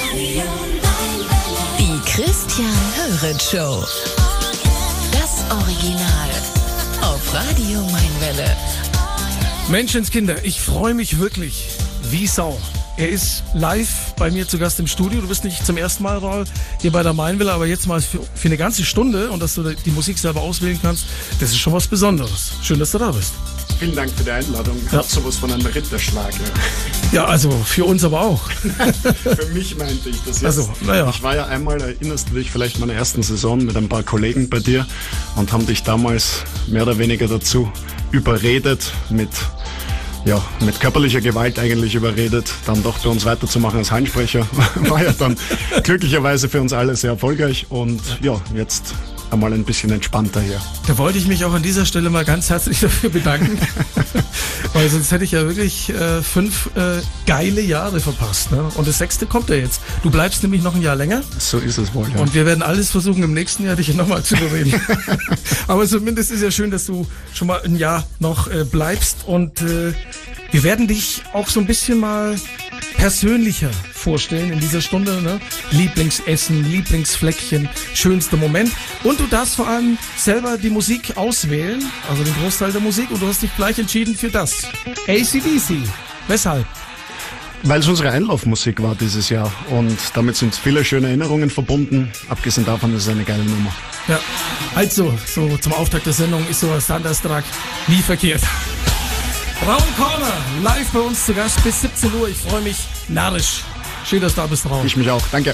Die Christian Höret Show. Das Original. Auf Radio Mainwelle. Menschenskinder, ich freue mich wirklich wie Sau. Er ist live bei mir zu Gast im Studio. Du bist nicht zum ersten Mal, Raul, hier bei der Mainwelle, aber jetzt mal für eine ganze Stunde und dass du die Musik selber auswählen kannst, das ist schon was Besonderes. Schön, dass du da bist. Vielen Dank für die Einladung. Ja. Hat sowas von einem Ritterschlag. Ja, also für uns aber auch. Für mich meinte ich das jetzt. Also, naja. Ich war ja einmal, erinnerst du dich vielleicht meiner ersten Saison mit ein paar Kollegen bei dir und haben dich damals mehr oder weniger dazu überredet, mit körperlicher Gewalt eigentlich überredet, dann doch bei uns weiterzumachen als Hallensprecher. War ja dann glücklicherweise für uns alle sehr erfolgreich und ja, jetzt einmal ein bisschen entspannter hier. Da wollte ich mich auch an dieser Stelle mal ganz herzlich dafür bedanken, weil sonst hätte ich ja wirklich 5 geile Jahre verpasst. Ne? Und das 6. kommt ja jetzt. Du bleibst nämlich noch ein Jahr länger. So ist es wohl, ja. Und wir werden alles versuchen, im nächsten Jahr dich nochmal zu überreden. Aber zumindest ist ja schön, dass du schon mal ein Jahr noch bleibst. Und wir werden dich auch so ein bisschen mal persönlicher vorstellen in dieser Stunde. Ne? Lieblingsessen, Lieblingsfleckchen, schönster Moment. Und du darfst vor allem selber die Musik auswählen, also den Großteil der Musik. Und du hast dich gleich entschieden für das. AC/DC. Weshalb? Weil es unsere Einlaufmusik war dieses Jahr und damit sind viele schöne Erinnerungen verbunden. Abgesehen davon ist es eine geile Nummer. Ja, also so zum Auftakt der Sendung ist so ein Standardtrag nie verkehrt. Raul Corner, live bei uns zu Gast bis 17 Uhr. Ich freue mich narrisch. Schön, dass du da bist, Raul. Ich mich auch, danke.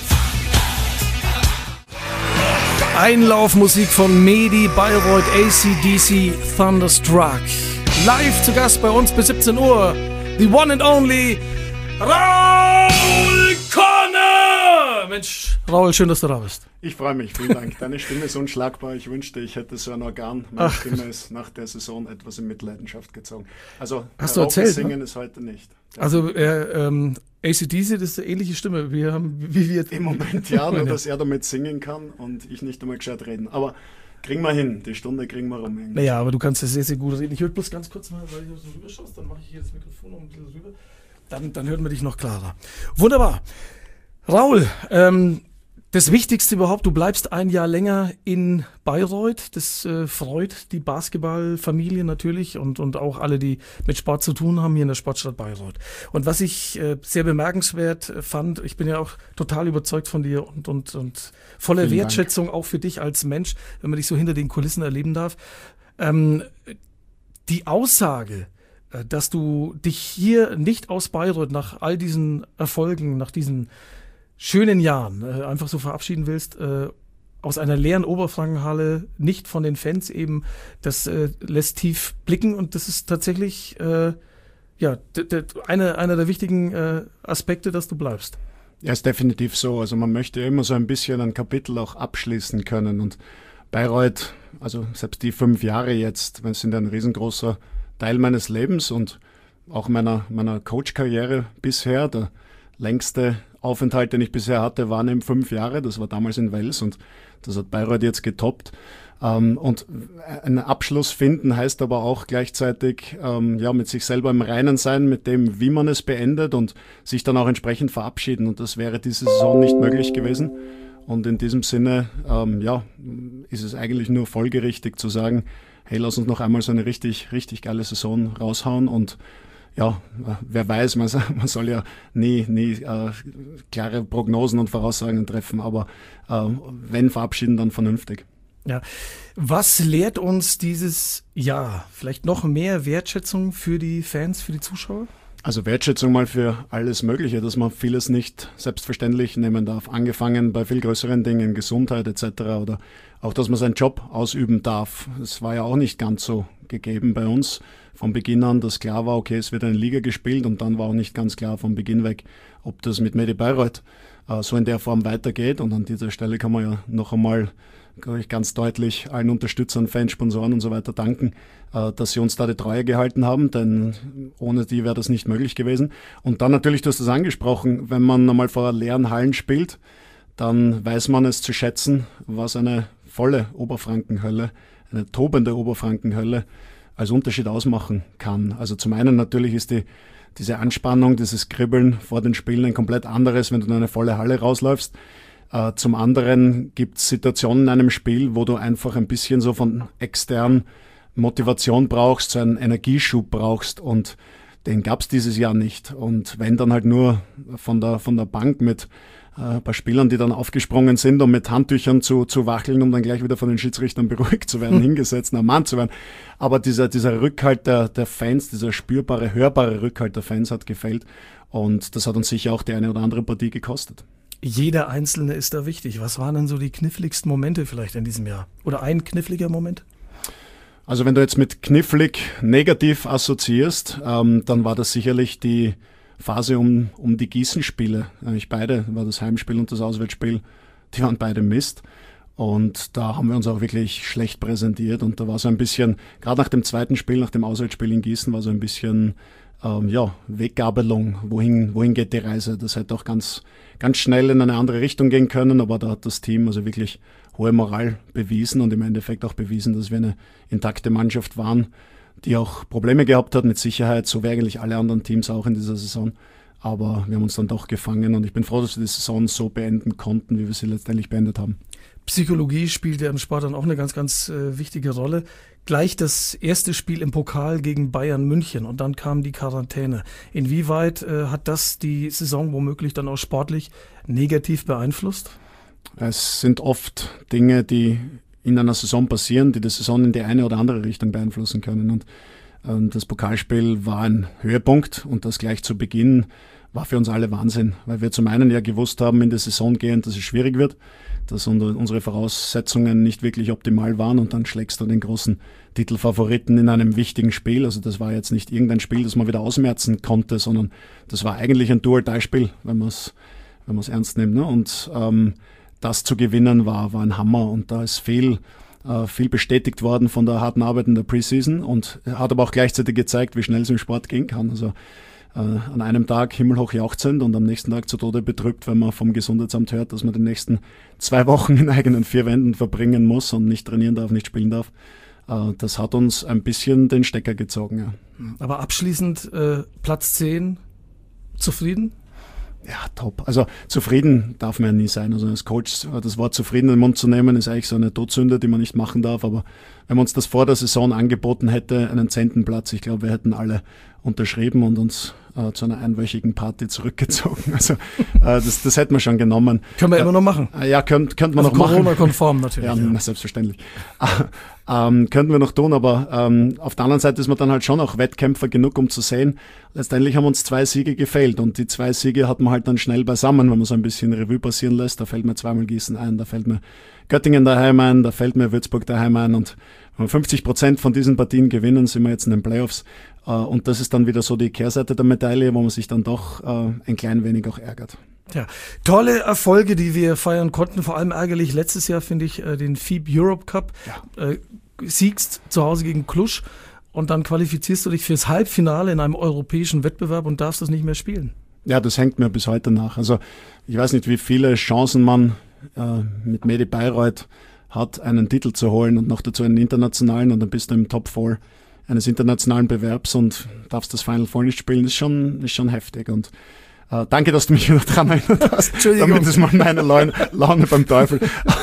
Einlaufmusik von Medi Bayreuth, AC/DC, Thunderstruck. Live zu Gast bei uns bis 17 Uhr. The one and only Raul Corner! Mensch, Raul, schön, dass du da bist. Ich freue mich, vielen Dank. Deine Stimme ist unschlagbar. Ich wünschte, ich hätte so ein Organ. Meine Stimme ist nach der Saison etwas in Mitleidenschaft gezogen. Also, hast du erzählt, singen ne? Ist heute nicht. Also, AC/DC, das ist eine ähnliche Stimme. Wie wir im Moment ja, nur dass er damit singen kann und ich nicht einmal gescheit reden. Aber kriegen wir hin, die Stunde kriegen wir rum. Naja, aber du kannst das sehr, sehr gut reden. Ich höre bloß ganz kurz mal, weil ich so rüber schaust, dann mache ich hier das Mikrofon noch ein bisschen rüber. Dann hört man dich noch klarer. Wunderbar. Raul, das Wichtigste überhaupt, du bleibst ein Jahr länger in Bayreuth. Das freut die Basketballfamilie natürlich und auch alle, die mit Sport zu tun haben hier in der Sportstadt Bayreuth. Und was ich sehr bemerkenswert fand, ich bin ja auch total überzeugt von dir und voller Vielen Wertschätzung auch für dich als Mensch, wenn man dich so hinter den Kulissen erleben darf. Die Aussage, dass du dich hier nicht aus Bayreuth nach all diesen Erfolgen, nach diesen schönen Jahren einfach so verabschieden willst, aus einer leeren Oberfrankenhalle, nicht von den Fans eben, das lässt tief blicken und das ist tatsächlich einer der wichtigen Aspekte, dass du bleibst. Ja, ist definitiv so. Also man möchte immer so ein bisschen ein Kapitel auch abschließen können und Bayreuth, also selbst die 5 Jahre jetzt, sind ein riesengroßer Teil meines Lebens und auch meiner Coach-Karriere bisher. Der längste Aufenthalt, den ich bisher hatte, waren eben 5 Jahre. Das war damals in Wels und das hat Bayreuth jetzt getoppt. Und einen Abschluss finden heißt aber auch gleichzeitig mit sich selber im Reinen sein, mit dem, wie man es beendet und sich dann auch entsprechend verabschieden. Und das wäre diese Saison nicht möglich gewesen. Und in diesem Sinne ist es eigentlich nur folgerichtig zu sagen, hey, lass uns noch einmal so eine richtig, richtig geile Saison raushauen und ja, wer weiß, man soll ja nie klare Prognosen und Voraussagen treffen, aber wenn verabschieden, dann vernünftig. Ja, was lehrt uns dieses Jahr? Vielleicht noch mehr Wertschätzung für die Fans, für die Zuschauer? Also Wertschätzung mal für alles Mögliche, dass man vieles nicht selbstverständlich nehmen darf. Angefangen bei viel größeren Dingen, Gesundheit etc. oder auch, dass man seinen Job ausüben darf. Das war ja auch nicht ganz so gegeben bei uns von Beginn an, dass klar war, okay, es wird eine Liga gespielt und dann war auch nicht ganz klar von Beginn weg, ob das mit Medi Bayreuth so in der Form weitergeht. Und an dieser Stelle kann man ja noch einmal, glaube ich, ganz deutlich allen Unterstützern, Fans, Sponsoren und so weiter danken, dass sie uns da die Treue gehalten haben, denn ohne die wäre das nicht möglich gewesen. Und dann natürlich, du hast das angesprochen, wenn man einmal vor leeren Hallen spielt, dann weiß man es zu schätzen, was eine volle Oberfrankenhölle, eine tobende Oberfrankenhölle als Unterschied ausmachen kann. Also zum einen natürlich ist diese Anspannung, dieses Kribbeln vor den Spielen ein komplett anderes, wenn du in eine volle Halle rausläufst. Zum anderen gibt es Situationen in einem Spiel, wo du einfach ein bisschen so von extern Motivation brauchst, so einen Energieschub brauchst, und den gab es dieses Jahr nicht. Und wenn dann halt nur von der Bank mit ein paar Spielern, die dann aufgesprungen sind, um mit Handtüchern zu wackeln, um dann gleich wieder von den Schiedsrichtern beruhigt zu werden, hingesetzt, ein Mann zu werden. Aber dieser Rückhalt der Fans, dieser spürbare, hörbare Rückhalt der Fans hat gefehlt. Und das hat uns sicher auch die eine oder andere Partie gekostet. Jeder Einzelne ist da wichtig. Was waren denn so die kniffligsten Momente vielleicht in diesem Jahr? Oder ein kniffliger Moment? Also wenn du jetzt mit knifflig negativ assoziierst, dann war das sicherlich die Phase um die Gießen-Spiele. Eigentlich beide, war das Heimspiel und das Auswärtsspiel, die waren beide Mist. Und da haben wir uns auch wirklich schlecht präsentiert. Und da war so ein bisschen, gerade nach dem zweiten Spiel, nach dem Auswärtsspiel in Gießen, war so ein bisschen Weggabelung. Wohin geht die Reise? Das hätte auch ganz, ganz schnell in eine andere Richtung gehen können, aber da hat das Team also wirklich hohe Moral bewiesen und im Endeffekt auch bewiesen, dass wir eine intakte Mannschaft waren, die auch Probleme gehabt hat, mit Sicherheit, so wie eigentlich alle anderen Teams auch in dieser Saison. Aber wir haben uns dann doch gefangen und ich bin froh, dass wir die Saison so beenden konnten, wie wir sie letztendlich beendet haben. Psychologie spielt ja im Sport dann auch eine ganz, ganz wichtige Rolle. Gleich das erste Spiel im Pokal gegen Bayern München und dann kam die Quarantäne. Inwieweit hat das die Saison womöglich dann auch sportlich negativ beeinflusst? Es sind oft Dinge, die in einer Saison passieren, die Saison in die eine oder andere Richtung beeinflussen können. Und das Pokalspiel war ein Höhepunkt und das gleich zu Beginn war für uns alle Wahnsinn, weil wir zum einen ja gewusst haben, in die Saison gehend, dass es schwierig wird, dass unsere Voraussetzungen nicht wirklich optimal waren und dann schlägst du den großen Titelfavoriten in einem wichtigen Spiel. Also das war jetzt nicht irgendein Spiel, das man wieder ausmerzen konnte, sondern das war eigentlich ein Do-or-Die-Spiel, wenn man es ernst nimmt. Ne? Und das zu gewinnen war ein Hammer und da ist viel bestätigt worden von der harten Arbeit in der Preseason und hat aber auch gleichzeitig gezeigt, wie schnell es im Sport gehen kann. Also an einem Tag himmelhoch jauchzend und am nächsten Tag zu Tode betrübt, wenn man vom Gesundheitsamt hört, dass man die nächsten 2 Wochen in eigenen 4 Wänden verbringen muss und nicht trainieren darf, nicht spielen darf. Das hat uns ein bisschen den Stecker gezogen. Ja. Aber abschließend Platz 10, zufrieden? Ja, top. Also zufrieden darf man ja nie sein. Also als Coach das Wort zufrieden in den Mund zu nehmen, ist eigentlich so eine Todsünde, die man nicht machen darf. Aber wenn man uns das vor der Saison angeboten hätte, einen 10. Platz, ich glaube, wir hätten alle unterschrieben und uns zu einer einwöchigen Party zurückgezogen. Also das hätten wir schon genommen. Können wir immer noch machen. Ja, könnten wir noch machen. Corona-konform natürlich. Ja, selbstverständlich. Könnten wir noch tun, aber auf der anderen Seite ist man dann halt schon auch Wettkämpfer genug, um zu sehen, letztendlich haben uns 2 Siege gefehlt und die 2 Siege hat man halt dann schnell beisammen, wenn man so ein bisschen Revue passieren lässt. Da fällt mir zweimal Gießen ein, da fällt mir Göttingen daheim ein, da fällt mir Würzburg daheim ein und wenn wir 50% von diesen Partien gewinnen, sind wir jetzt in den Playoffs und das ist dann wieder so die Kehrseite der Medaille, wo man sich dann doch ein klein wenig auch ärgert. Ja, tolle Erfolge, die wir feiern konnten, vor allem ärgerlich letztes Jahr, finde ich, den FIBA Europe Cup, siegst zu Hause gegen Cluj und dann qualifizierst du dich fürs Halbfinale in einem europäischen Wettbewerb und darfst das nicht mehr spielen. Ja, das hängt mir bis heute nach. Also ich weiß nicht, wie viele Chancen man mit Medi Bayreuth hat, einen Titel zu holen und noch dazu einen internationalen und dann bist du im Top 4 eines internationalen Bewerbs und darfst das Final Four nicht spielen, ist schon heftig und danke, dass du mich wieder dran erinnert hast. Entschuldigung. Damit ist mal meine Laune beim Teufel.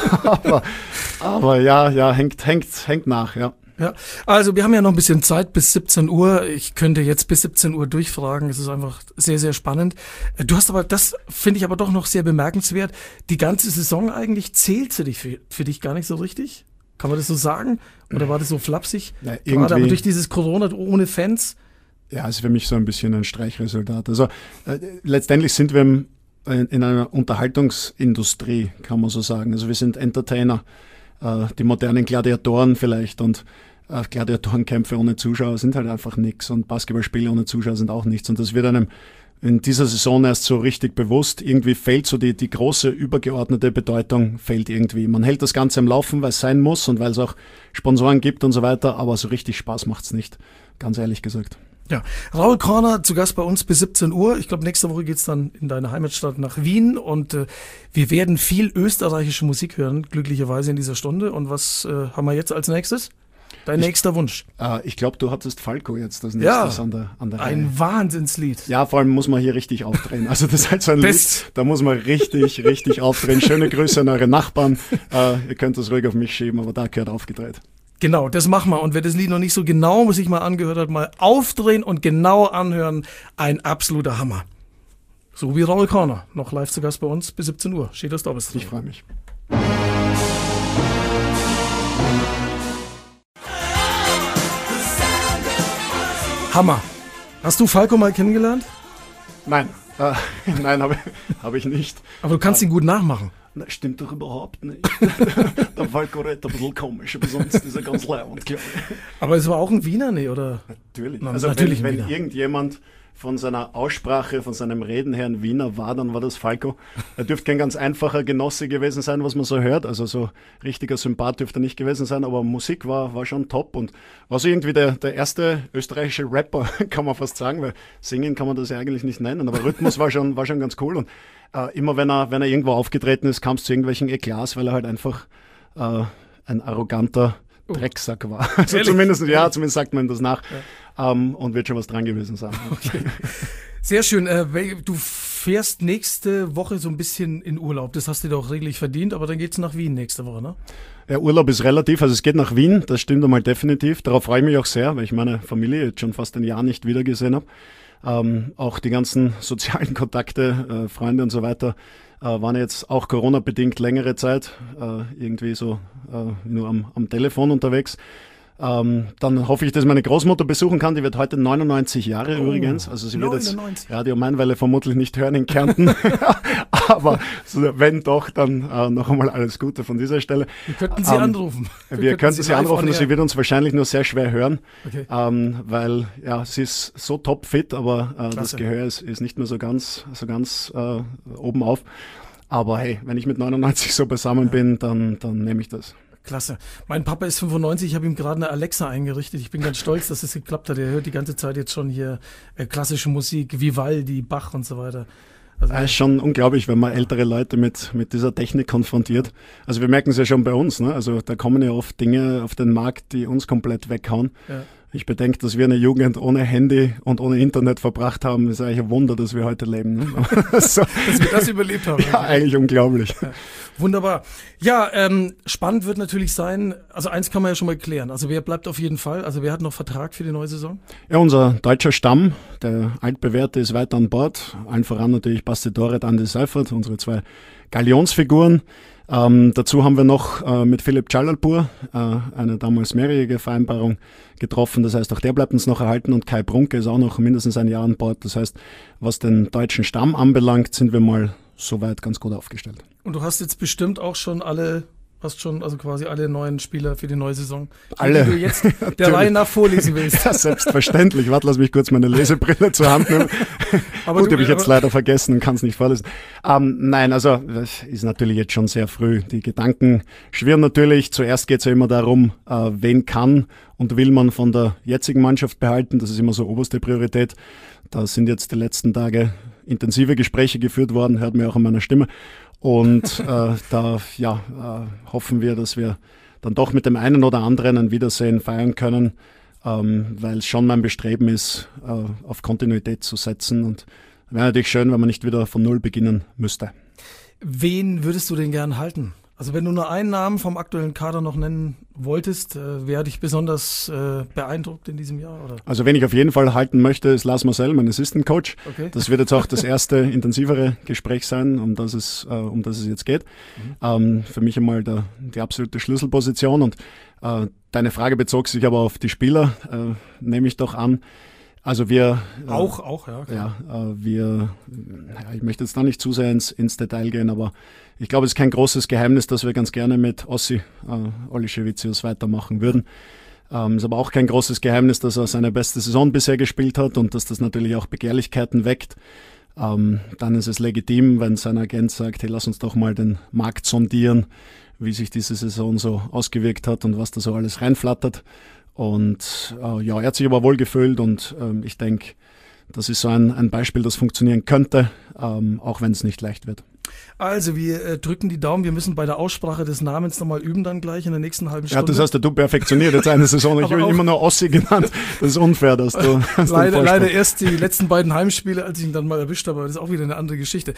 aber ja, hängt nach, ja. Ja, also wir haben ja noch ein bisschen Zeit bis 17 Uhr. Ich könnte jetzt bis 17 Uhr durchfragen. Es ist einfach sehr, sehr spannend. Du hast aber, das finde ich aber doch noch sehr bemerkenswert, die ganze Saison eigentlich zählt für dich gar nicht so richtig? Kann man das so sagen? Oder war das so flapsig? Ja, gerade aber durch dieses Corona ohne Fans? Ja, ist für mich so ein bisschen ein Streichresultat. Also letztendlich sind wir in einer Unterhaltungsindustrie, kann man so sagen. Also wir sind Entertainer, die modernen Gladiatoren vielleicht und Gladiatorenkämpfe ohne Zuschauer sind halt einfach nichts und Basketballspiele ohne Zuschauer sind auch nichts und das wird einem in dieser Saison erst so richtig bewusst. Irgendwie fehlt so die große übergeordnete Bedeutung, fehlt irgendwie. Man hält das Ganze am Laufen, weil es sein muss und weil es auch Sponsoren gibt und so weiter, aber so richtig Spaß macht's nicht, ganz ehrlich gesagt. Ja, Raul Korner zu Gast bei uns bis 17 Uhr. Ich glaube, nächste Woche geht's dann in deine Heimatstadt nach Wien und wir werden viel österreichische Musik hören, glücklicherweise in dieser Stunde. Und was haben wir jetzt als nächstes? Dein nächster Wunsch. Ich glaube, du hattest Falco jetzt als nächstes an der Reihe. Ein Wahnsinnslied. Ja, vor allem muss man hier richtig aufdrehen. Also das ist halt so ein Lied, da muss man richtig aufdrehen. Schöne Grüße an eure Nachbarn. Ihr könnt das ruhig auf mich schieben, aber da gehört aufgedreht. Genau, das machen wir. Und wer das Lied noch nicht so genau sich mal angehört hat, mal aufdrehen und genau anhören. Ein absoluter Hammer. So wie Raul Corner. Noch live zu Gast bei uns bis 17 Uhr. Steht das da bis Ich freue mich. Hammer. Hast du Falco mal kennengelernt? Nein, nein, hab ich nicht. Aber du kannst ihn gut nachmachen. Das stimmt doch überhaupt nicht. Der Falco redet ein bisschen komisch, aber sonst ist er ganz leibend, glaube ich. Aber es war auch ein Wiener, nee, oder? Natürlich. Na, also natürlich wenn irgendjemand von seiner Aussprache, von seinem Reden her ein Wiener war, dann war das Falco. Er dürfte kein ganz einfacher Genosse gewesen sein, was man so hört. Also so richtiger Sympath dürfte er nicht gewesen sein, aber Musik war schon top und war so irgendwie der erste österreichische Rapper, kann man fast sagen, weil singen kann man das ja eigentlich nicht nennen, aber Rhythmus war schon ganz cool und immer wenn er irgendwo aufgetreten ist, kam es zu irgendwelchen Eklats, weil er halt einfach ein arroganter Drecksack war. Also zumindest sagt man ihm das nach. Ja. Und wird schon was dran gewesen sein. Okay. Sehr schön. Du fährst nächste Woche so ein bisschen in Urlaub. Das hast du dir doch redlich verdient, aber dann geht's nach Wien nächste Woche, ne? Ja, Urlaub ist relativ. Also es geht nach Wien, das stimmt einmal definitiv. Darauf freue ich mich auch sehr, weil ich meine Familie jetzt schon fast ein Jahr nicht wiedergesehen habe. Auch die ganzen sozialen Kontakte, Freunde und so weiter, waren jetzt auch Corona-bedingt längere Zeit irgendwie so nur am Telefon unterwegs. Dann hoffe ich, dass meine Großmutter besuchen kann. Die wird heute 99 Jahre übrigens. Also sie wird jetzt Radio Mainwelle vermutlich nicht hören in Kärnten. Aber wenn doch, dann noch einmal alles Gute von dieser Stelle. Wir könnten sie anrufen. Wir könnten sie anrufen und sie wird uns wahrscheinlich nur sehr schwer hören. Okay. Weil ja, sie ist so topfit, aber das Gehör ist nicht mehr so ganz oben auf. Aber hey, wenn ich mit 99 so beisammen bin, dann nehme ich das. Klasse. Mein Papa ist 95, ich habe ihm gerade eine Alexa eingerichtet. Ich bin ganz stolz, dass es geklappt hat. Er hört die ganze Zeit jetzt schon hier klassische Musik, Vivaldi, Bach und so weiter. Also ist schon unglaublich, wenn man ältere Leute mit dieser Technik konfrontiert. Also wir merken es ja schon bei uns, ne? Also da kommen ja oft Dinge auf den Markt, die uns komplett weghauen. Ja. Ich bedenke, dass wir eine Jugend ohne Handy und ohne Internet verbracht haben. Das ist eigentlich ein Wunder, dass wir heute leben. Ne? So. Dass wir das überlebt haben. Ja, eigentlich unglaublich. Ja. Wunderbar. Ja, spannend wird natürlich sein, also eins kann man ja schon mal klären. Also wer bleibt auf jeden Fall? Also wer hat noch Vertrag für die neue Saison? Ja, unser deutscher Stamm, der Altbewährte, ist weiter an Bord. Allen voran natürlich Basti Doret, Andi Seifert, unsere zwei Galionsfiguren. Dazu haben wir noch mit Philipp Czalalpur eine damals mehrjährige Vereinbarung getroffen. Das heißt, auch der bleibt uns noch erhalten und Kai Brunke ist auch noch mindestens ein Jahr an Bord. Das heißt, was den deutschen Stamm anbelangt, sind wir mal soweit ganz gut aufgestellt. Und du hast jetzt bestimmt auch schon quasi alle neuen Spieler für die neue Saison, alle, die du jetzt der Reihe nach vorlesen willst. Ja, selbstverständlich. Warte, lass mich kurz meine Lesebrille zur Hand nehmen. Aber gut, habe ich jetzt leider vergessen und kann es nicht vorlesen. Nein, also das ist natürlich jetzt schon sehr früh. Die Gedanken schwirren natürlich. Zuerst geht es ja immer darum, wen kann und will man von der jetzigen Mannschaft behalten. Das ist immer so oberste Priorität. Da sind jetzt die letzten Tage intensive Gespräche geführt worden, hört man auch an meiner Stimme. Und hoffen wir, dass wir dann doch mit dem einen oder anderen ein Wiedersehen feiern können, weil es schon mein Bestreben ist, auf Kontinuität zu setzen. Und wäre natürlich schön, wenn man nicht wieder von Null beginnen müsste. Wen würdest du denn gern halten? Also wenn du nur einen Namen vom aktuellen Kader noch nennen wolltest, wer dich besonders beeindruckt in diesem Jahr? Oder? Also wen ich auf jeden Fall halten möchte, ist Lars Marcel, mein Assistant Coach. Okay. Das wird jetzt auch das erste intensivere Gespräch sein, um das es jetzt geht. Für mich einmal die absolute Schlüsselposition. Und deine Frage bezog sich aber auf die Spieler, nehme ich doch an. Also wir auch, ja. Ich möchte jetzt da nicht zu sehr ins Detail gehen, aber ich glaube, es ist kein großes Geheimnis, dass wir ganz gerne mit Olischewicius weitermachen würden. Ist aber auch kein großes Geheimnis, dass er seine beste Saison bisher gespielt hat und dass das natürlich auch Begehrlichkeiten weckt. Dann ist es legitim, wenn sein Agent sagt, hey, lass uns doch mal den Markt sondieren, wie sich diese Saison so ausgewirkt hat und was da so alles reinflattert. Und er hat sich aber wohl gefühlt und ich denke, das ist so ein Beispiel, das funktionieren könnte, auch wenn es nicht leicht wird. Also, wir drücken die Daumen. Wir müssen bei der Aussprache des Namens nochmal üben dann gleich in der nächsten halben Stunde. Ja, das hast du perfektioniert jetzt eine Saison. Ich bin immer nur Ossi genannt. Das ist unfair, dass du... leider erst die letzten beiden Heimspiele, als ich ihn dann mal erwischt habe. Aber das ist auch wieder eine andere Geschichte.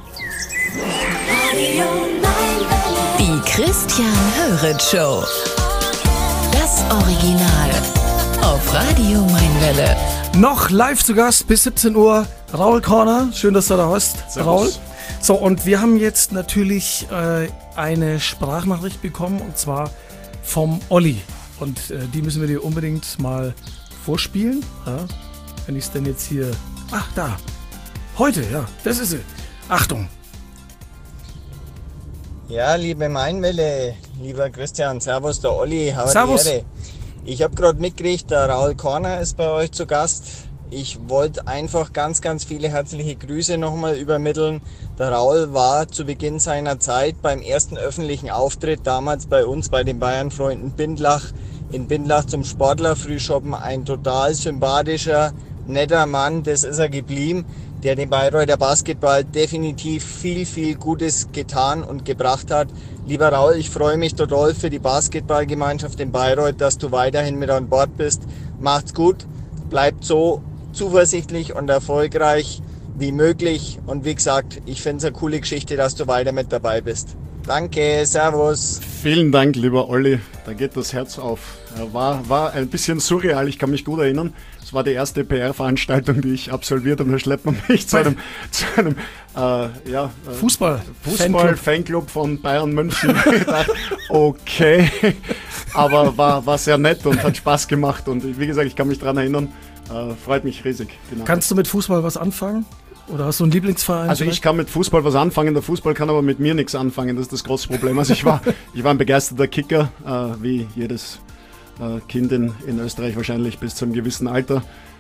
Die Christian Hörig Show. Das Original. Auf Radio Mainwelle. Noch live zu Gast bis 17 Uhr. Raul Corner. Schön, dass du da hast, Servus. Raul. So, und wir haben jetzt natürlich eine Sprachnachricht bekommen, und zwar vom Olli. Und die müssen wir dir unbedingt mal vorspielen. Ja? Wenn ich es denn jetzt hier... Ach, da. Heute, ja, das ist sie. Achtung. Ja, liebe Mainwelle, lieber Christian, servus, der Olli, habe Servus. die Ehre. Ich habe gerade mitgekriegt, der Raul Corner ist bei euch zu Gast. Ich wollte einfach ganz, ganz viele herzliche Grüße nochmal übermitteln. Der Raul war zu Beginn seiner Zeit beim ersten öffentlichen Auftritt damals bei uns, bei den Bayern-Freunden Bindlach, in Bindlach zum Sportlerfrühschoppen, ein total sympathischer, netter Mann, das ist er geblieben, der dem Bayreuther Basketball definitiv viel, viel Gutes getan und gebracht hat. Lieber Raul, ich freue mich total für die Basketballgemeinschaft in Bayreuth, dass du weiterhin mit an Bord bist. Macht's gut, bleibt so zuversichtlich und erfolgreich wie möglich. Und wie gesagt, ich finde es eine coole Geschichte, dass du weiter mit dabei bist. Danke, servus. Vielen Dank, lieber Olli. Da geht das Herz auf. War ein bisschen surreal, ich kann mich gut erinnern. Es war die erste PR-Veranstaltung, die ich absolviert habe. Da schleppt man mich zu einem Fußball-Fanclub von Bayern München. Ich dachte, okay, aber war sehr nett und hat Spaß gemacht. Und wie gesagt, ich kann mich daran erinnern. Freut mich riesig. Genau. Kannst du mit Fußball was anfangen? Oder hast du einen Lieblingsverein? Also ich kann mit Fußball was anfangen, der Fußball kann aber mit mir nichts anfangen, das ist das große Problem. Also ich war ein begeisterter Kicker, wie jedes Kind in Österreich wahrscheinlich bis zu einem gewissen Alter.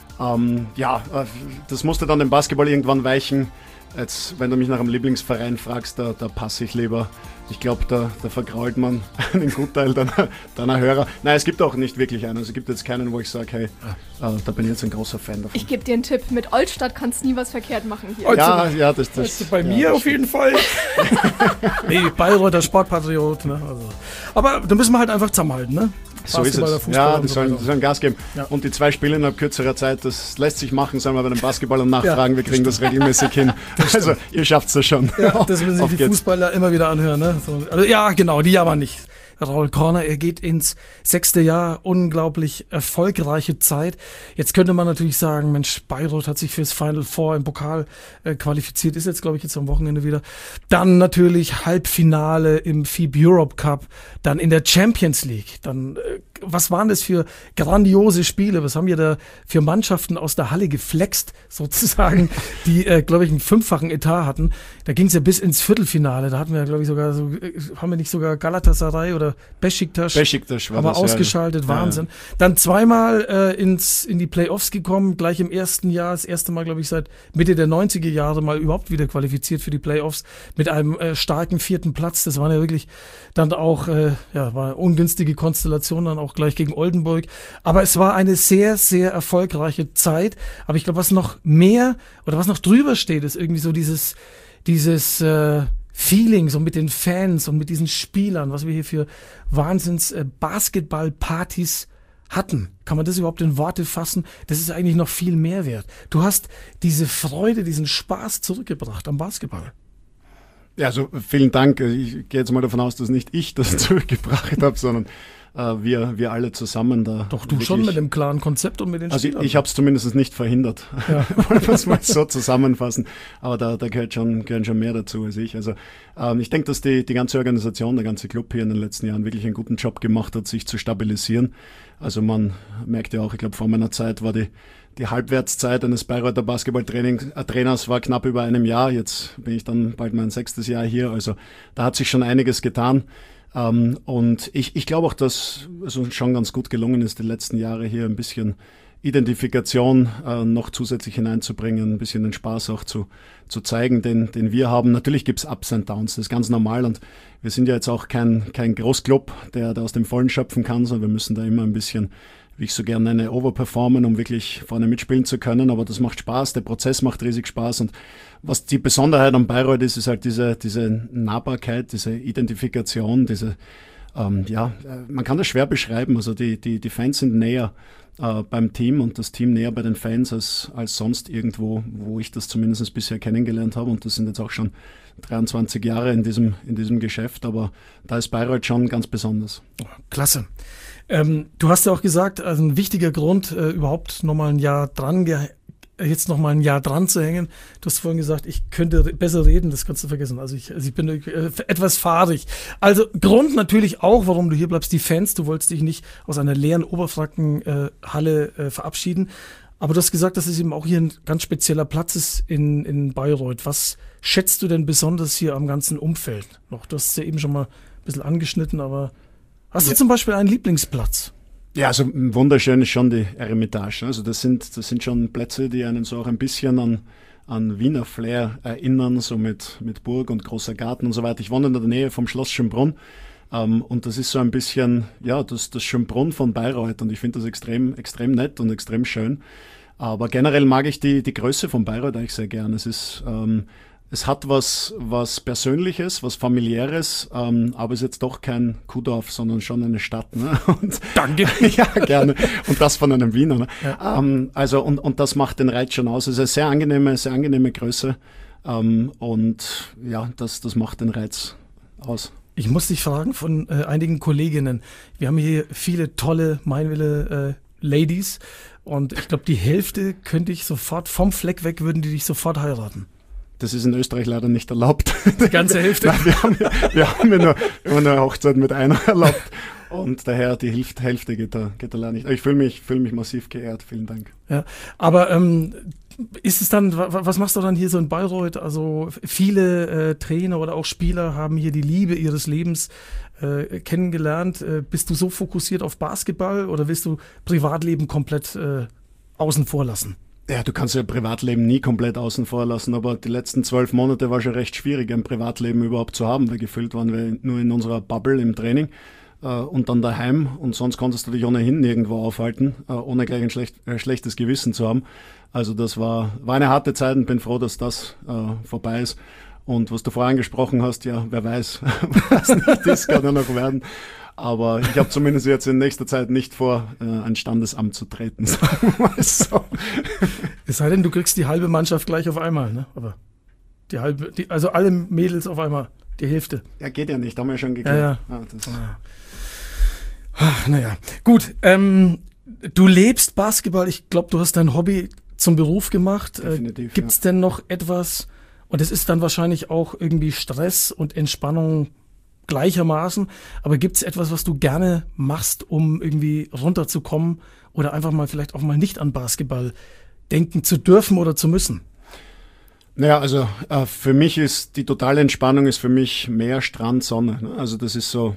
Das musste dann dem Basketball irgendwann weichen. Jetzt, wenn du mich nach einem Lieblingsverein fragst, da passe ich lieber. Ich glaube, da vergrault man einen Gutteil deiner Hörer. Nein, es gibt auch nicht wirklich einen. Also es gibt jetzt keinen, wo ich sage, hey, da bin ich jetzt ein großer Fan davon. Ich gebe dir einen Tipp, mit Olstadt kannst du nie was verkehrt machen hier. Das bei mir auf jeden Fall. Nee, Bayreuther Sportpatriot. Ne? Also. Aber da müssen wir halt einfach zusammenhalten, ne? So ist es. Ja, die sollen Gas geben. Ja. Und die 2 Spiele innerhalb kürzerer Zeit, das lässt sich machen, sollen wir bei den Basketballern nachfragen, wir kriegen das regelmäßig hin. Also ihr schafft es ja schon. Ja, das müssen sich die Fußballer immer wieder anhören. Ne? So, also, ja, genau, die jammern nicht. Raul Corner, er geht ins 6. Jahr, unglaublich erfolgreiche Zeit. Jetzt könnte man natürlich sagen, Mensch, Bayreuth hat sich fürs Final Four im Pokal qualifiziert, ist jetzt, glaube ich, jetzt am Wochenende wieder. Dann natürlich Halbfinale im FIBA Europe Cup, dann in der Champions League. Dann, was waren das für grandiose Spiele? Was haben wir da für Mannschaften aus der Halle geflext, sozusagen, die, glaube ich, einen 5-fachen Etat hatten. Da ging es ja bis ins Viertelfinale. Da hatten wir, glaube ich, haben wir nicht sogar Galatasaray oder Beşiktaş war aber das, ausgeschaltet, Wahnsinn. Ja. Dann zweimal in die Playoffs gekommen, gleich im ersten Jahr, das erste Mal, glaube ich, seit Mitte der 90er Jahre mal überhaupt wieder qualifiziert für die Playoffs mit einem starken 4. Platz. Das waren ja wirklich dann auch, war eine ungünstige Konstellation, dann auch gleich gegen Oldenburg. Aber es war eine sehr, sehr erfolgreiche Zeit. Aber ich glaube, was noch mehr oder was noch drüber steht, ist irgendwie so dieses Feeling, so mit den Fans und mit diesen Spielern, was wir hier für Wahnsinns-Basketball-Partys hatten. Kann man das überhaupt in Worte fassen? Das ist eigentlich noch viel mehr wert. Du hast diese Freude, diesen Spaß zurückgebracht am Basketball. Ja, also vielen Dank. Ich gehe jetzt mal davon aus, dass nicht ich das zurückgebracht habe, sondern wir alle zusammen da. Doch, du schon mit dem klaren Konzept und mit den Spielern. Also ich habe es zumindest nicht verhindert, wollen wir es mal so zusammenfassen. Aber da gehören schon mehr dazu als ich. Also ich denke, dass die ganze Organisation, der ganze Club hier in den letzten Jahren wirklich einen guten Job gemacht hat, sich zu stabilisieren. Also man merkt ja auch, ich glaube, vor meiner Zeit war die Halbwertszeit eines Bayreuther Basketballtrainers war knapp über einem Jahr. Jetzt bin ich dann bald mein 6. Jahr hier. Also da hat sich schon einiges getan. Und ich glaube auch, dass es uns schon ganz gut gelungen ist, die letzten Jahre hier ein bisschen Identifikation noch zusätzlich hineinzubringen, ein bisschen den Spaß auch zu zeigen, den wir haben. Natürlich gibt's Ups und Downs, das ist ganz normal und wir sind ja jetzt auch kein Großclub, der aus dem Vollen schöpfen kann, sondern wir müssen da immer ein bisschen wie ich so gerne nenne, overperformen, um wirklich vorne mitspielen zu können. Aber das macht Spaß, der Prozess macht riesig Spaß. Und was die Besonderheit an Bayreuth ist halt diese Nahbarkeit, diese Identifikation, man kann das schwer beschreiben. Also die Fans sind näher beim Team und das Team näher bei den Fans als sonst irgendwo, wo ich das zumindest bisher kennengelernt habe. Und das sind jetzt auch schon 23 Jahre in diesem Geschäft, aber da ist Bayreuth schon ganz besonders. Klasse. Du hast ja auch gesagt, also ein wichtiger Grund, überhaupt nochmal ein Jahr dran zu hängen. Du hast vorhin gesagt, ich könnte besser reden, das kannst du vergessen. Also ich bin etwas fahrig. Also Grund natürlich auch, warum du hier bleibst, die Fans. Du wolltest dich nicht aus einer leeren Oberfrankenhalle verabschieden. Aber du hast gesagt, dass es eben auch hier ein ganz spezieller Platz ist in Bayreuth. Was schätzt du denn besonders hier am ganzen Umfeld noch? Du hast es ja eben schon mal ein bisschen angeschnitten, aber hast du zum Beispiel einen Lieblingsplatz? Ja, also wunderschön ist schon die Eremitage. Also das sind schon Plätze, die einen so auch ein bisschen an Wiener Flair erinnern, so mit Burg und großer Garten und so weiter. Ich wohne in der Nähe vom Schloss Schönbrunn. Und das ist so ein bisschen, das Schönbrunn von Bayreuth und ich finde das extrem, extrem nett und extrem schön. Aber generell mag ich die Größe von Bayreuth eigentlich sehr gern. Es hat was Persönliches, was Familiäres, aber es ist jetzt doch kein Kuhdorf, sondern schon eine Stadt. Ne? Danke. Ja, gerne. Und das von einem Wiener. Ne? Ja. Und das macht den Reiz schon aus. Es ist eine sehr angenehme Größe. Und ja, das macht den Reiz aus. Ich muss dich fragen von einigen Kolleginnen. Wir haben hier viele tolle Meinwille-Ladies und ich glaube, die Hälfte könnte ich sofort, vom Fleck weg würden die dich sofort heiraten. Das ist in Österreich leider nicht erlaubt. Die ganze Hälfte? Nein, wir haben nur eine Hochzeit mit einer erlaubt und daher die Hälfte geht da leider nicht. Ich fühle mich massiv geehrt, vielen Dank. Ja, aber ist es dann, was machst du dann hier so in Bayreuth? Also viele Trainer oder auch Spieler haben hier die Liebe ihres Lebens kennengelernt. Bist du so fokussiert auf Basketball oder willst du Privatleben komplett außen vor lassen? Ja, du kannst ja Privatleben nie komplett außen vor lassen, aber die letzten 12 Monate war schon recht schwierig, ein Privatleben überhaupt zu haben, weil gefühlt waren wir nur in unserer Bubble im Training und dann daheim und sonst konntest du dich ohnehin nirgendwo aufhalten, ohne gleich ein schlechtes Gewissen zu haben. Also das war eine harte Zeit und bin froh, dass das vorbei ist. Und was du vorher angesprochen hast, ja, wer weiß, was nicht ist, kann ja noch werden. Aber ich habe zumindest jetzt in nächster Zeit nicht vor, ein Standesamt zu treten, sagen wir mal so. Es sei denn, du kriegst die halbe Mannschaft gleich auf einmal, ne? Aber also alle Mädels auf einmal, die Hälfte. Ja, geht ja nicht, haben wir ja schon geklärt. Naja, gut. Du lebst Basketball, ich glaube, du hast dein Hobby zum Beruf gemacht. Definitiv, gibt's denn noch etwas, und es ist dann wahrscheinlich auch irgendwie Stress und Entspannung gleichermaßen, aber gibt es etwas, was du gerne machst, um irgendwie runterzukommen oder einfach mal vielleicht auch mal nicht an Basketball denken zu dürfen oder zu müssen? Naja, also für mich ist die totale Entspannung ist für mich Meer, Strand, Sonne. Ne? Also das ist so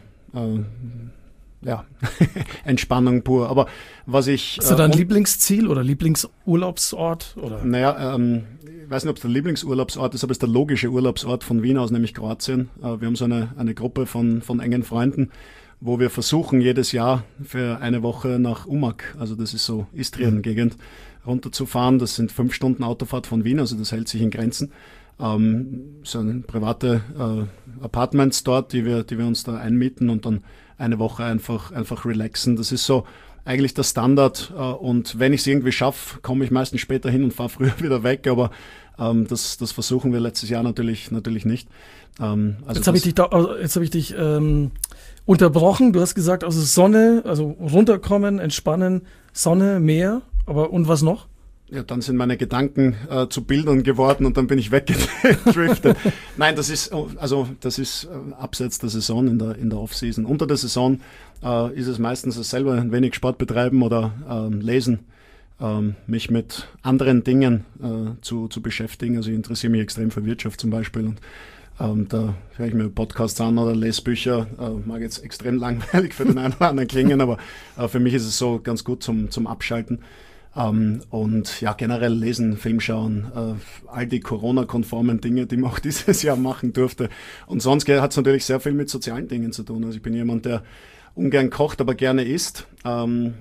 Entspannung pur. Aber was ich... Hast du dein Lieblingsziel oder Lieblingsurlaubsort? Oder? Naja, ich weiß nicht, ob es der Lieblingsurlaubsort ist, aber es ist der logische Urlaubsort von Wien aus, nämlich Kroatien. Wir haben so eine Gruppe von engen Freunden, wo wir versuchen, jedes Jahr für eine Woche nach Umag, also das ist so Istrien-Gegend, runterzufahren. Das sind 5 Stunden Autofahrt von Wien, also das hält sich in Grenzen. So ein private Apartments dort, die wir uns da einmieten und dann eine Woche einfach relaxen. Das ist so eigentlich der Standard und wenn ich es irgendwie schaffe, komme ich meistens später hin und fahre früher wieder weg, aber das versuchen wir letztes Jahr natürlich nicht. Jetzt habe ich dich unterbrochen. Du hast gesagt, also Sonne, also runterkommen, entspannen, Sonne, Meer, aber und was noch? Ja, dann sind meine Gedanken zu Bildern geworden und dann bin ich weggedriftet. Nein, das ist abseits der Saison in der Off-Season. Unter der Saison ist es meistens selber ein wenig Sport betreiben oder lesen, mich mit anderen Dingen zu beschäftigen. Also ich interessiere mich extrem für Wirtschaft zum Beispiel und da höre ich mir Podcasts an oder lese Bücher. Mag jetzt extrem langweilig für den einen oder anderen klingen, aber für mich ist es so ganz gut zum Abschalten. Und ja, generell lesen, Film schauen, all die Corona-konformen Dinge, die man auch dieses Jahr machen durfte. Und sonst hat es natürlich sehr viel mit sozialen Dingen zu tun. Also ich bin jemand, der ungern kocht, aber gerne isst.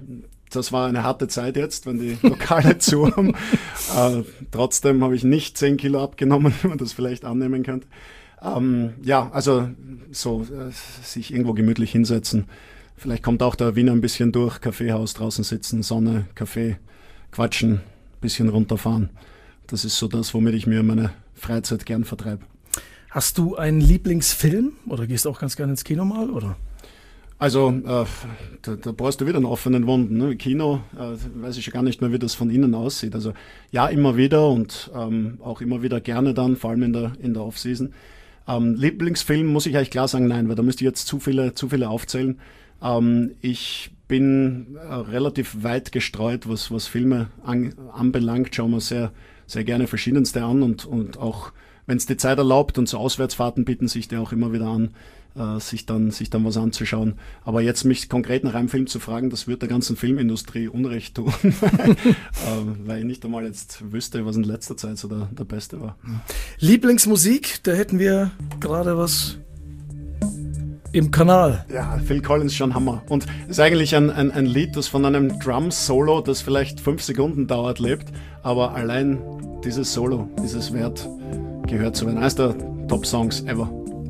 das war eine harte Zeit jetzt, wenn die Lokale zu haben. Trotzdem habe ich nicht 10 Kilo abgenommen, wie man das vielleicht annehmen könnte. Also so sich irgendwo gemütlich hinsetzen. Vielleicht kommt auch der Wiener ein bisschen durch, Kaffeehaus, draußen sitzen, Sonne, Kaffee, quatschen, bisschen runterfahren. Das ist so das, womit ich mir meine Freizeit gern vertreibe. Hast du einen Lieblingsfilm oder gehst du auch ganz gerne ins Kino mal, oder? Also, da brauchst du wieder einen offenen Wunden. Ne? Kino, weiß ich schon gar nicht mehr, wie das von innen aussieht. Also, ja, immer wieder und auch immer wieder gerne dann, vor allem in der Off-Season. Lieblingsfilm muss ich eigentlich klar sagen, nein, weil da müsste ich jetzt zu viele aufzählen. Ich bin relativ weit gestreut, was Filme anbelangt. Schauen wir sehr, sehr gerne verschiedenste an und auch, wenn es die Zeit erlaubt und so Auswärtsfahrten bieten sich die auch immer wieder an, sich dann was anzuschauen. Aber jetzt mich konkret nach einem Film zu fragen, das wird der ganzen Filmindustrie Unrecht tun, weil ich nicht einmal jetzt wüsste, was in letzter Zeit so der beste war. Lieblingsmusik, da hätten wir gerade was im Kanal. Ja, Phil Collins schon Hammer. Und ist eigentlich ein Lied, das von einem Drum-Solo, das vielleicht 5 Sekunden dauert, lebt, aber allein dieses Solo ist es wert, gehört zu werden. Eines der Top-Songs ever.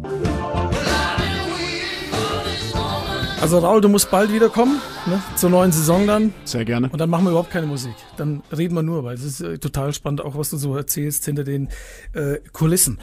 Also Raul, du musst bald wiederkommen, ne, zur neuen Saison dann. Sehr gerne. Und dann machen wir überhaupt keine Musik. Dann reden wir nur, weil es ist total spannend, auch was du so erzählst hinter den Kulissen.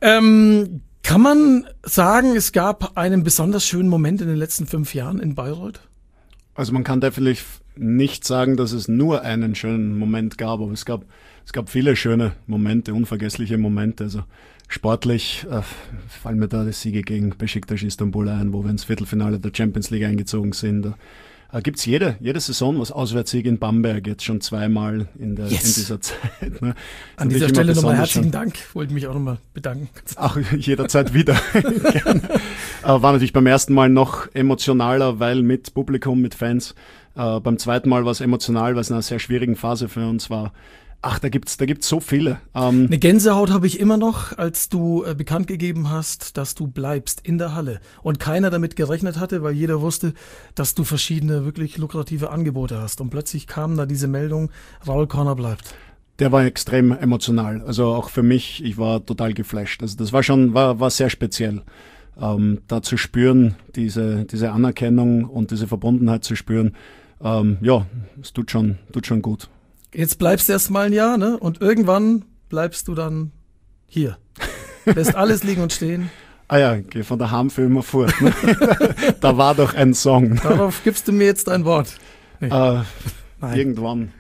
Kann man sagen, es gab einen besonders schönen Moment in den letzten 5 Jahren in Bayreuth? Also man kann definitiv nicht sagen, dass es nur einen schönen Moment gab, aber es gab viele schöne Momente, unvergessliche Momente. Also sportlich fallen mir da die Siege gegen Beşiktaş Istanbul ein, wo wir ins Viertelfinale der Champions League eingezogen sind. Da gibt es jede Saison was Auswärtssieg in Bamberg, jetzt schon 2-mal in dieser Zeit. Ne? An dieser Stelle nochmal herzlichen Dank, wollte mich auch nochmal bedanken. Auch jederzeit wieder. Gerne. War natürlich beim ersten Mal noch emotionaler, weil mit Publikum, mit Fans. Beim zweiten Mal war es emotional, weil es in einer sehr schwierigen Phase für uns war. Ach, da gibt's so viele. Eine Gänsehaut habe ich immer noch, als du bekannt gegeben hast, dass du bleibst in der Halle. Und keiner damit gerechnet hatte, weil jeder wusste, dass du verschiedene wirklich lukrative Angebote hast. Und plötzlich kam da diese Meldung, Raul Corner bleibt. Der war extrem emotional. Also auch für mich, ich war total geflasht. Also das war sehr speziell. Da zu spüren, diese Anerkennung und diese Verbundenheit zu spüren, es tut schon gut. Jetzt bleibst du erst mal ein Jahr, ne? Und irgendwann bleibst du dann hier. Lässt alles liegen und stehen. Ah ja, geh von daheim für immer fort. Ne? Da war doch ein Song. Darauf gibst du mir jetzt ein Wort. Nee. Irgendwann.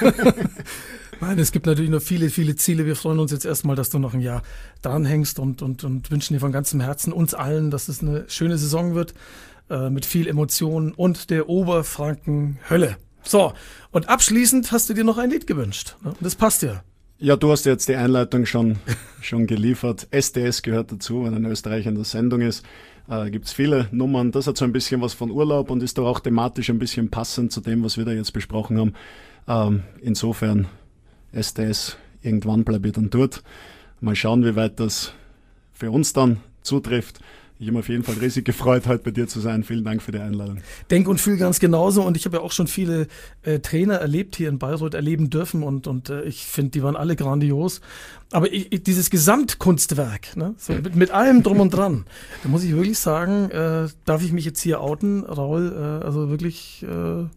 Nein, es gibt natürlich noch viele, viele Ziele. Wir freuen uns jetzt erstmal, dass du noch ein Jahr dranhängst und wünschen dir von ganzem Herzen uns allen, dass es eine schöne Saison wird, mit viel Emotionen und der Oberfranken-Hölle. So, und abschließend hast du dir noch ein Lied gewünscht. Ne? Und das passt ja. Ja, du hast jetzt die Einleitung schon geliefert. SDS gehört dazu, wenn ein Österreicher in der Sendung ist. Gibt es viele Nummern. Das hat so ein bisschen was von Urlaub und ist doch auch thematisch ein bisschen passend zu dem, was wir da jetzt besprochen haben. Insofern SDS, irgendwann bleibe ich dann dort. Mal schauen, wie weit das für uns dann zutrifft. Ich habe mich auf jeden Fall riesig gefreut, heute bei dir zu sein. Vielen Dank für die Einladung. Denk und fühl ganz genauso. Und ich habe ja auch schon viele Trainer erlebt hier in Bayreuth, erleben dürfen. Und ich finde, die waren alle grandios. Aber dieses Gesamtkunstwerk, ne, so mit allem drum und dran, da muss ich wirklich sagen, darf ich mich jetzt hier outen, Raul, also wirklich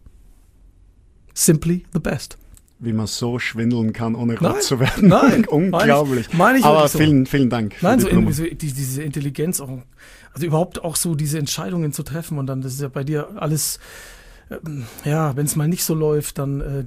simply the best. Wie man so schwindeln kann, ohne rot zu werden. Nein, unglaublich. Meine ich aber so. vielen Dank. Nein, diese Intelligenz, auch, also überhaupt auch so diese Entscheidungen zu treffen und dann, das ist ja bei dir alles, wenn es mal nicht so läuft, dann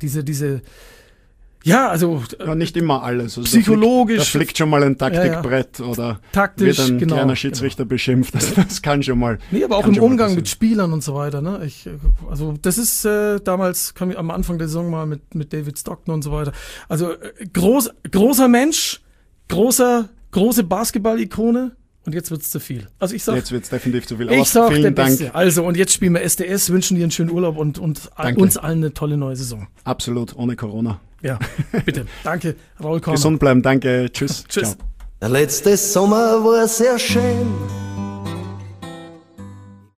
nicht immer alles. Also psychologisch. Da fliegt schon mal ein Taktikbrett oder taktisch, wird ein kleiner Schiedsrichter beschimpft. Also das kann schon mal. Nee, aber auch im Umgang mit Spielern und so weiter. Ne? Also das ist damals, kam ich am Anfang der Saison mal mit David Stockton und so weiter. Also großer Mensch, große Basketball-Ikone. Und jetzt wird's zu viel. Also ich sag, jetzt wird's definitiv zu viel. Aber ich sag, vielen Dank. Beste. Also und jetzt spielen wir SDS, wünschen dir einen schönen Urlaub und uns allen eine tolle neue Saison. Absolut, ohne Corona. Ja, bitte. Danke, Raul Corner. Gesund bleiben, danke. Tschüss. Tschüss. Der letzte Sommer war sehr schön.